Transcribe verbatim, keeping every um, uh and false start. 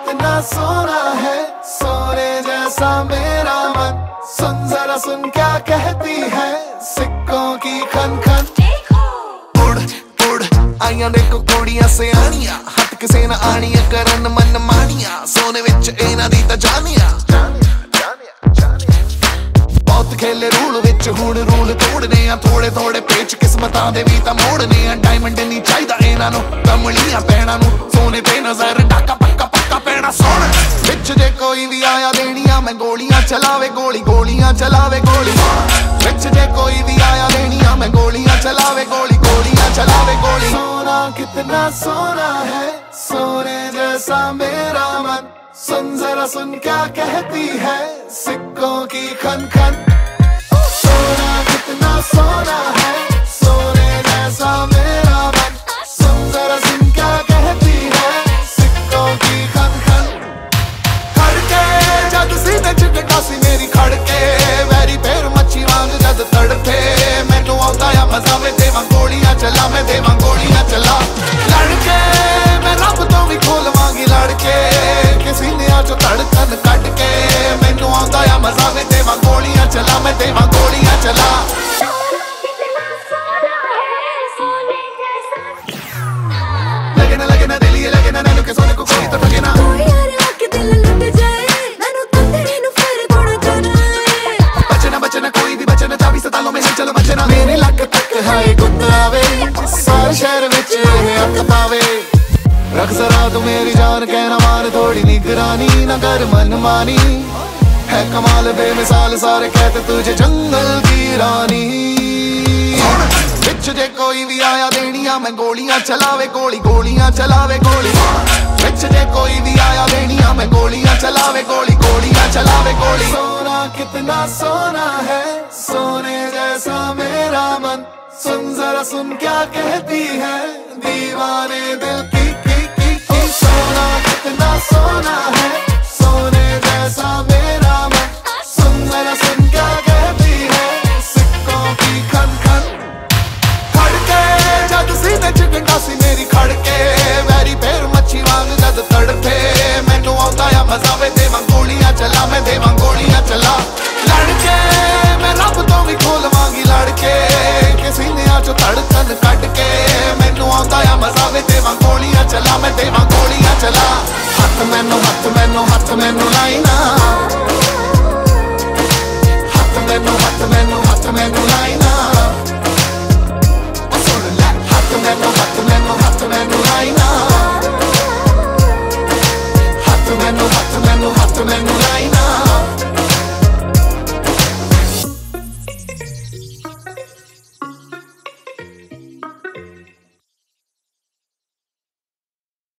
कितना सोना है, सोने जैसा मेरा मन। सुन जरा सुन क्या कहती है सिक्कों की खन खन। उड़ उड़ आइयां देखो कुड़ियां सियाणियां, हट किसे ना आनियां करन मन मानियां, सोने विच इन्हां दी तां जानियां। बहुत खेले रूल विच हुण रूल तोड़ने आ, थोड़े थोड़े पेच किस्मतां दे वी तां मोड़ने आ। डायमंड नहीं चाहिदा इन्हां नूं, कमलियां पैणां नूं, सोने ते नजर डाका पक्का पक्का पैणा सोना। विच जे कोई भी आया देनियां मैं गोलियां चलावे, गोली गोलियां चलावे गोली। विच जे कोई भी आया देनियां मैं गोलियां चलावे, गोली गोलियां चलावे गोली। सोना कितना सोना है, सोने जैसा मेरा मन। सुन जरा सुन क्या कहती है सिक्कों की खन खन। सोना कितना सोना है, सोने जैसा मेरा मन। सुन जरा सुन क्या कहती है सिक्कों की खन खन। खड़के जद सीने च गंढासी मेरी खड़के, वैरी पैर मच्छी वांग जद तड़के। मैनू आउंदा आ मजा वे देवां गोलियां चला, मैं देवां गोलियां चला। लड़के मैं रब तो भी खोलवांगी लड़के, किसी ने आ जो धड़कन कट के। मैनू आउंदा आ मजा वे देवां गोलियां चला, मैं देवां गोलियां चला। लगे ना लगे ना दिल ये लगे ना नैनू के सोने को कोई तो ठगे ना। बचना बचना कोई भी बचना, चाबी से तालों में है चलो बचना। मेरे लक तक है गुत्तावे, सारे शहर विच हक पावे। रख जरा तू मेरी जान कहना मान, थोड़ी निगरानी न कर मन मानी। है कमाल बेमिसाल सारे कहते तुझे जंगल की रानी। विच जे कोई भी आया देनियां मैं गोलियां चलावे, गोली गोलियां चलावे गोली। विच जे कोई भी आया देनियां मैं गोलियां चलावे, गोली गोलियां चलावे गोली। सोना कितना सोना है, सोने जैसा मेरा मन। सुन जरा सुन क्या कहती है दीवाने दिल की की की की। सोना कितना सोना है, सोने जैसा मेरा मन। सुन जरा सुन क्या कहती है सिक्कों की खन खन। खड़के जद सीने च गंढासी मेरी खड़के, वैरी पैर मच्छी वांग जद तड़के। मैनू आउंदा आ मजा वे देवां गोलियां चला, मैं देवां गोलियां चला। लड़के मैं रब तो भी खोलवांगी लड़के, किसी ने आ जो धड़कन कट के। मैनू आउंदा आ मजा वे देवां गोलियां चला, मैं देवां गोलियां चला। हथ मैनू हथ मैनू हथ मैनू लाई ना, हथ मैनू हथ मैनू हथ मैनू लाई ना। सुन ले हथ मैनू हथ मैनू हथ मैनू लाई ना, हथ मैनू हथ मैनू हथ मैनू लाई ना।